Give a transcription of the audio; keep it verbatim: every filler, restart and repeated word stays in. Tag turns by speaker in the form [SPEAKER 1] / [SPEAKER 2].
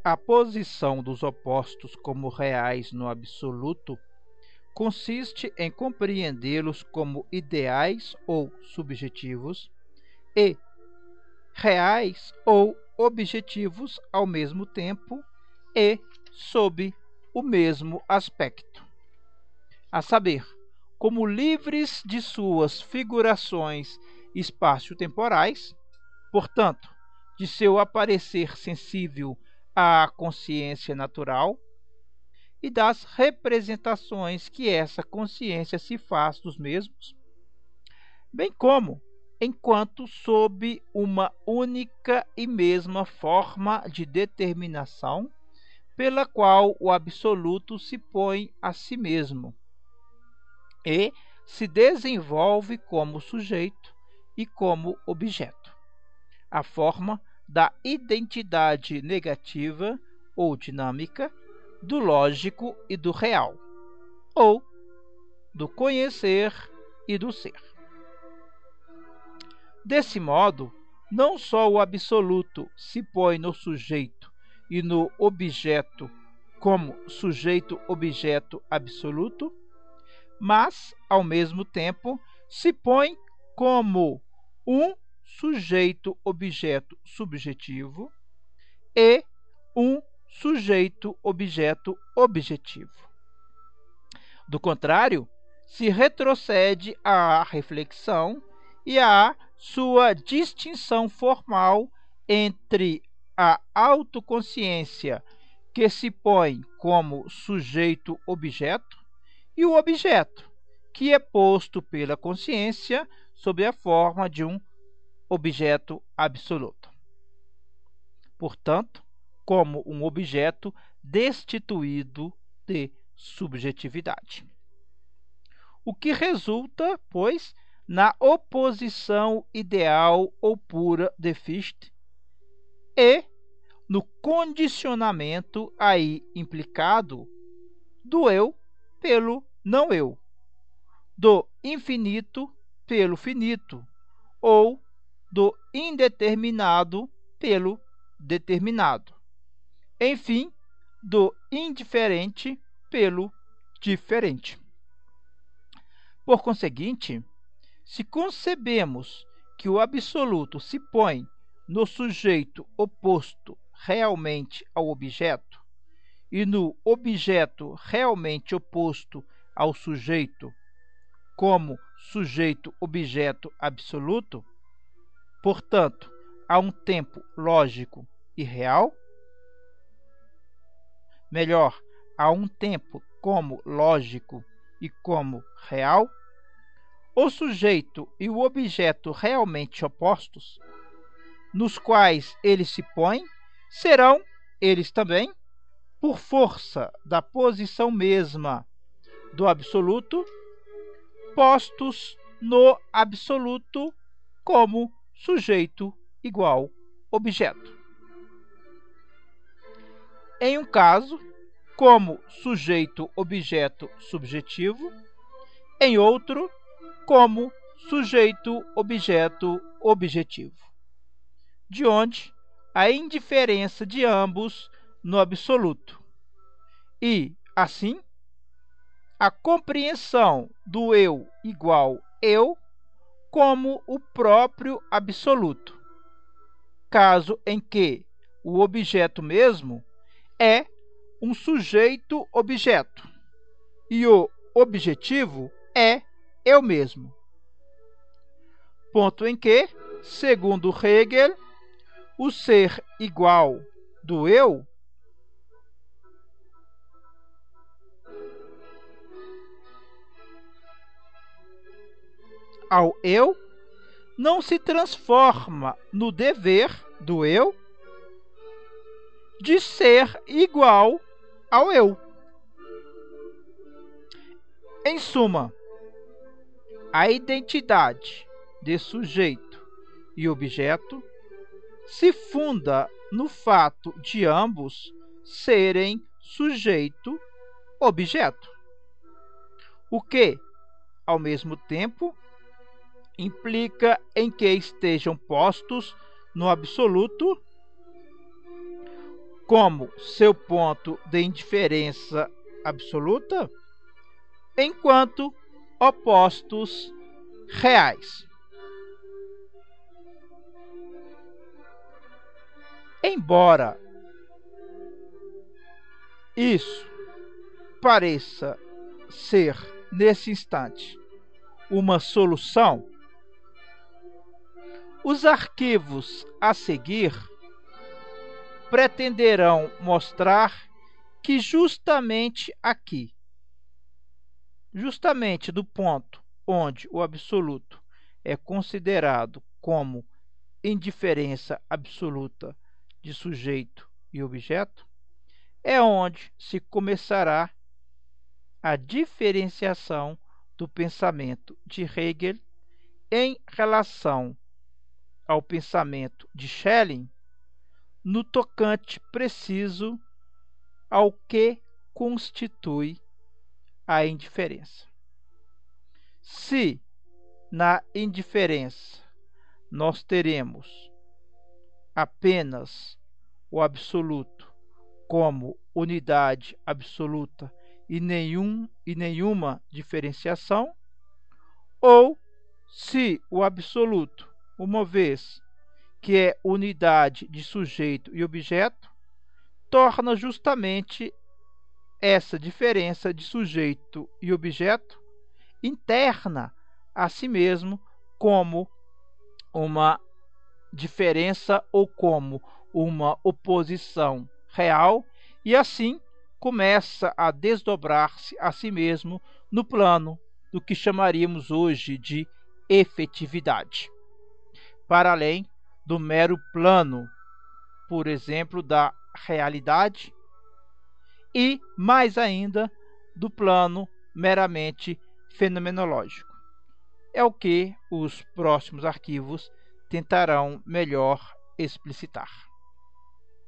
[SPEAKER 1] A posição dos opostos como reais no absoluto consiste em compreendê-los como ideais ou subjetivos e reais ou objetivos ao mesmo tempo e sob o mesmo aspecto, a saber, como livres de suas figurações espaço-temporais, portanto, de seu aparecer sensível à consciência natural e das representações que essa consciência se faz dos mesmos, bem como enquanto sob uma única e mesma forma de determinação pela qual o absoluto se põe a si mesmo e se desenvolve como sujeito e como objeto, a forma da identidade negativa ou dinâmica do lógico e do real, ou do conhecer e do ser. Desse modo, não só o absoluto se põe no sujeito e no objeto como sujeito-objeto absoluto, mas, ao mesmo tempo, se põe como um sujeito-objeto subjetivo e um sujeito-objeto objetivo. Do contrário, se retrocede à reflexão e à sua distinção formal entre a autoconsciência, que se põe como sujeito-objeto, e o objeto, que é posto pela consciência sob a forma de um objeto absoluto. Portanto, como um objeto destituído de subjetividade. O que resulta, pois, na oposição ideal ou pura de Fichte e no condicionamento aí implicado do eu pelo não eu, do infinito pelo finito, ou do indeterminado pelo determinado, enfim, do indiferente pelo diferente. Por conseguinte, se concebemos que o absoluto se põe no sujeito oposto realmente ao objeto e no objeto realmente oposto ao sujeito como sujeito-objeto absoluto, portanto, há um tempo lógico e real, melhor, há um tempo como lógico e como real, o sujeito e o objeto realmente opostos, nos quais eles se põem, serão, eles também, por força da posição mesma do absoluto, postos no absoluto como sujeito igual objeto. Em um caso, como sujeito-objeto subjetivo, em outro, como sujeito-objeto objetivo, de onde a indiferença de ambos no absoluto, e, assim, a compreensão do eu igual eu como o próprio absoluto, caso em que o objeto mesmo é um sujeito-objeto e o objetivo é eu mesmo. Ponto em que, segundo Hegel, o ser igual do eu ao eu não se transforma no dever do eu de ser igual ao eu. Em suma, a identidade de sujeito e objeto se funda no fato de ambos serem sujeito-objeto, o que, ao mesmo tempo, implica em que estejam postos no absoluto como seu ponto de indiferença absoluta, enquanto opostos reais. Embora isso pareça ser, nesse instante, uma solução, os arquivos a seguir pretenderão mostrar que justamente aqui, justamente do ponto onde o absoluto é considerado como indiferença absoluta de sujeito e objeto, é onde se começará a diferenciação do pensamento de Hegel em relação ao pensamento de Schelling no tocante preciso ao que constitui a indiferença. Se na indiferença nós teremos apenas o absoluto como unidade absoluta e, nenhum, e nenhuma diferenciação, ou se o absoluto, uma vez que é unidade de sujeito e objeto, torna justamente essa diferença de sujeito e objeto interna a si mesmo como uma diferença ou como uma oposição real, e assim começa a desdobrar-se a si mesmo no plano do que chamaríamos hoje de efetividade, para além do mero plano, por exemplo, da realidade, e mais ainda do plano meramente fenomenológico. É o que os próximos arquivos tentarão melhor explicitar.